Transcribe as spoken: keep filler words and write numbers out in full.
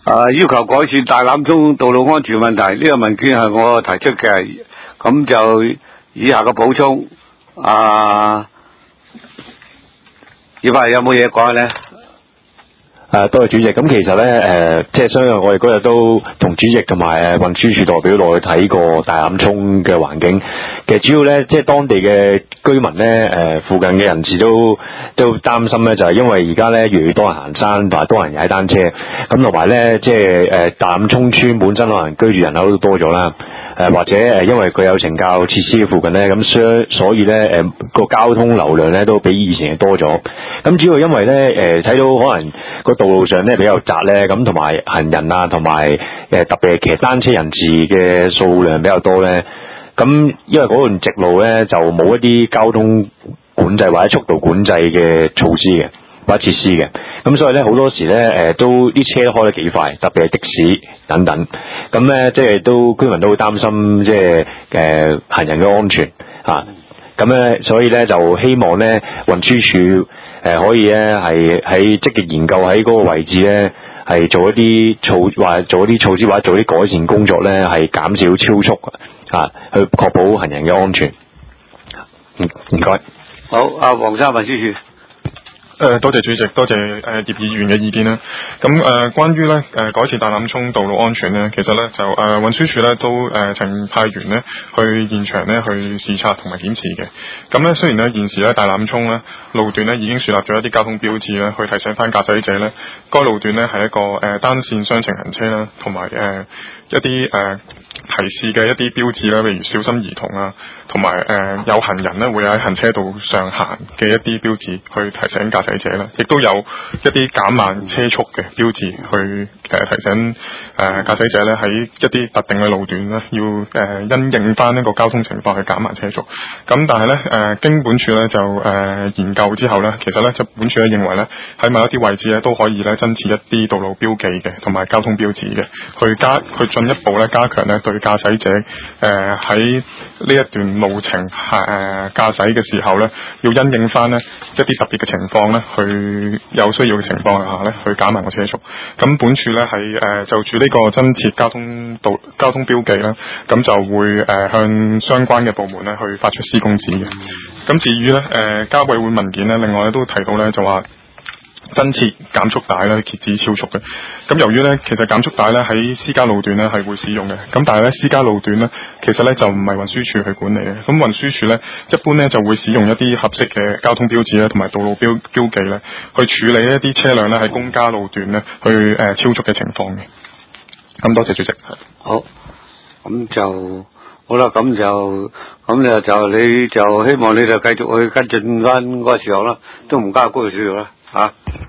啊，要求改善大欖涌道路安全問題，呢、這個文件係我提出嘅，咁就以下嘅補充。啊，葉伯有冇嘢講咧？ 誒、啊，多謝主席。咁其實咧，誒、呃，即係相信我哋嗰日都同主席同埋誒運輸署代表落去睇過大欖涌嘅環境。其實主要咧，即係當地嘅居民咧，誒、呃，附近嘅人士都都擔心咧，就係因為而家咧越嚟越多人行山，同埋多人踩單車。咁同埋咧，即係誒大欖涌村本身可能居住人口都多咗啦。誒、呃、或者誒因為佢有懲教設施嘅附近咧，咁所所以咧，誒個交通流量咧都比以前多咗。咁主要因為咧，誒、呃、睇到可能個道路上咧比較窄咧，咁同埋行人啊，同埋誒特別係騎單車人士嘅數量比較多咧。咁因為嗰段直路咧就冇一啲交通管制或者速度管制嘅措施嘅或者設施嘅，咁所以咧好多時咧誒都啲車開得幾快，特別係的士等等。咁咧即係都居民都好擔心即係誒行人嘅安全嚇。咁咧所以咧就希望咧運輸署誒可以咧係喺積極研究喺嗰個位置咧係做一啲措或做一啲措施或者做啲改善工作咧，係減少超速啊，去確保行人嘅安全。唔唔該。 好，阿黃生運輸署。 誒、呃，多謝主席，多謝誒、呃、葉議員嘅意見啦。咁誒、呃，關於咧誒改善大欖涌道路安全咧，其實咧就誒運輸署咧都誒曾、呃、派員咧去現場咧去視察同埋檢視嘅。咁咧雖然咧現時咧大欖涌咧路段咧已經樹立咗一啲交通標誌咧，去提醒翻駕駛者咧，該路段咧係一個誒、呃、單線雙程行車啦，同埋誒一啲誒、呃、提示嘅一啲標誌啦，例如小心兒童啊，同埋誒有行人咧會喺行車道上行嘅一啲標誌，去提醒駕駛者啦，亦都有一啲減慢車速嘅標誌，去誒、呃、提醒誒、呃、駕駛者咧喺一啲特定嘅路段咧，要誒、呃、因應翻呢個交通情況去減慢車速。咁但係咧誒經本署咧就誒、呃、研究之後咧，其實咧就本署咧認為咧喺某一啲位置咧都可以咧增設一啲道路標記嘅，同埋交通標誌嘅，去加去進一步咧加強咧對駕駛者誒喺呢一段路程誒駕駛嘅時候咧，要因應翻咧一啲特別嘅情況咧，去有需要嘅情況下咧，去減慢個車速。咁本署咧喺誒就住呢個增設交通道交通標記啦，咁就會誒、呃、向相關嘅部門咧去發出施工指嘅。咁至於咧誒交委會文件咧，另外咧都提到咧就話增設減速帶咧，遏止超速嘅。咁由於咧，其實減速帶咧喺私家路段咧係會使用嘅。咁但係咧，私家路段咧，其實咧就唔係運輸署去管理嘅。咁運輸署咧，一般咧就會使用一啲合適嘅交通標誌咧，同埋道路標標記咧，去處理一啲車輛咧喺公家路段咧去誒、呃、超速嘅情況嘅。咁多謝主席。 好，咁就好啦。咁就咁就就你就希望你就繼續去跟進翻嗰個時候啦，都唔加高少少啦，嚇。